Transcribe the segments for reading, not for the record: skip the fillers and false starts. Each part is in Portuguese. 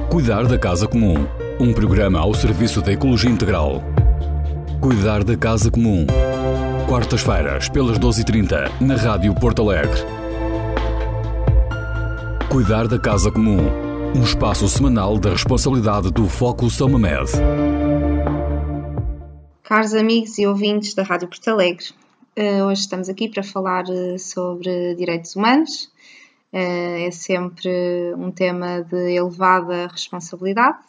Cuidar da Casa Comum, um programa ao serviço da ecologia integral. Cuidar da Casa Comum, quartas-feiras pelas 12h30 na Rádio Porto Alegre. Cuidar da Casa Comum, um espaço semanal da responsabilidade do Foco São Mamed. Caros amigos e ouvintes da Rádio Porto Alegre, hoje estamos aqui para falar sobre direitos humanos. É sempre um tema de elevada responsabilidade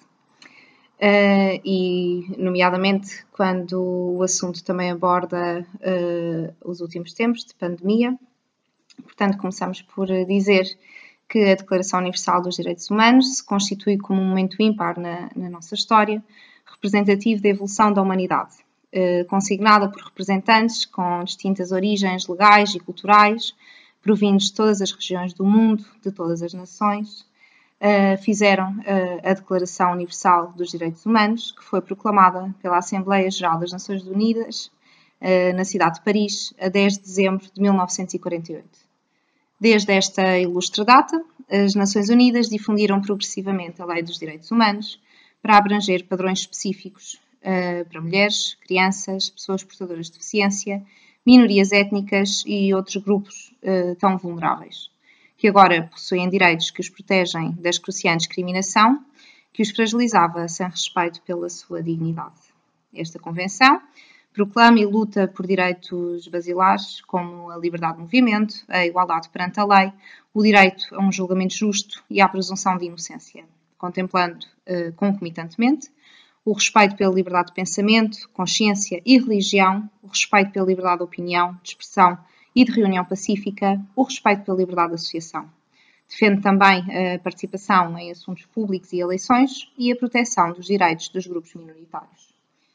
e, nomeadamente, quando o assunto também aborda os últimos tempos de pandemia. Portanto, começamos por dizer que a Declaração Universal dos Direitos Humanos se constitui como um momento ímpar na nossa história, representativo da evolução da humanidade, consignada por representantes com distintas origens legais e culturais, provindos de todas as regiões do mundo, de todas as nações, fizeram a Declaração Universal dos Direitos Humanos, que foi proclamada pela Assembleia Geral das Nações Unidas, na cidade de Paris, a 10 de dezembro de 1948. Desde esta ilustre data, as Nações Unidas difundiram progressivamente a Lei dos Direitos Humanos para abranger padrões específicos para mulheres, crianças, pessoas portadoras de deficiência, minorias étnicas e outros grupos tão vulneráveis, que agora possuem direitos que os protegem da excruciante discriminação que os fragilizava sem respeito pela sua dignidade. Esta Convenção proclama e luta por direitos basilares como a liberdade de movimento, a igualdade perante a lei, o direito a um julgamento justo e à presunção de inocência, contemplando concomitantemente o respeito pela liberdade de pensamento, consciência e religião, o respeito pela liberdade de opinião, de expressão e de reunião pacífica, o respeito pela liberdade de associação. Defende também a participação em assuntos públicos e eleições e a proteção dos direitos dos grupos minoritários.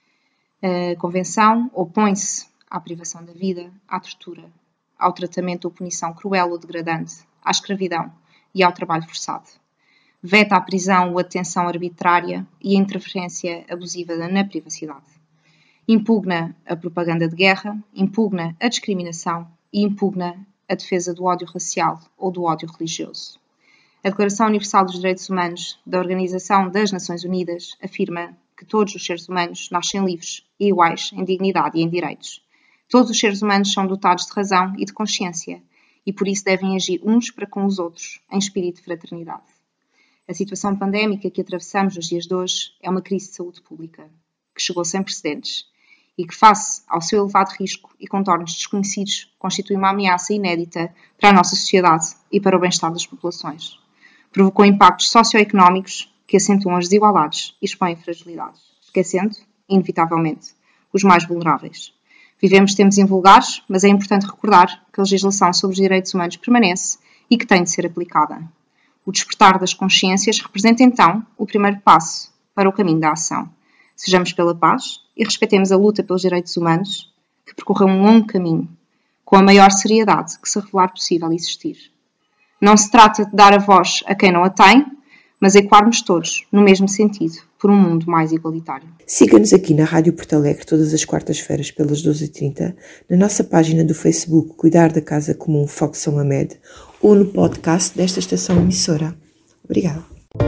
A Convenção opõe-se à privação da vida, à tortura, ao tratamento ou punição cruel ou degradante, à escravidão e ao trabalho forçado. Veta a prisão ou a detenção arbitrária e a interferência abusiva na privacidade. Impugna a propaganda de guerra, impugna a discriminação e impugna a defesa do ódio racial ou do ódio religioso. A Declaração Universal dos Direitos Humanos da Organização das Nações Unidas afirma que todos os seres humanos nascem livres e iguais em dignidade e em direitos. Todos os seres humanos são dotados de razão e de consciência e por isso devem agir uns para com os outros em espírito de fraternidade. A situação pandémica que atravessamos nos dias de hoje é uma crise de saúde pública, que chegou sem precedentes e que, face ao seu elevado risco e contornos desconhecidos, constitui uma ameaça inédita para a nossa sociedade e para o bem-estar das populações. Provocou impactos socioeconómicos que acentuam as desigualdades e expõem fragilidades, esquecendo, inevitavelmente, os mais vulneráveis. Vivemos tempos invulgares, mas é importante recordar que a legislação sobre os direitos humanos permanece e que tem de ser aplicada. O despertar das consciências representa, então, o primeiro passo para o caminho da ação. Sejamos pela paz e respeitemos a luta pelos direitos humanos, que percorreu um longo caminho, com a maior seriedade que se revelar possível existir. Não se trata de dar a voz a quem não a tem, mas ecoarmos todos, no mesmo sentido, por um mundo mais igualitário. Siga-nos aqui na Rádio Porto Alegre todas as quartas-feiras pelas 12h30, na nossa página do Facebook Cuidar da Casa Comum Foco São Mamed ou no podcast desta estação emissora. Obrigada.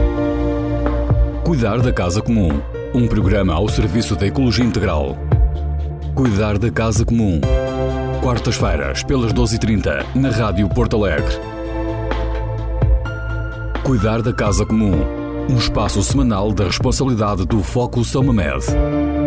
Cuidar da Casa Comum, um programa ao serviço da ecologia integral. Cuidar da Casa Comum, quartas-feiras pelas 12h30 na Rádio Porto Alegre. Cuidar da Casa Comum, um espaço semanal da responsabilidade do Foco São Mamed.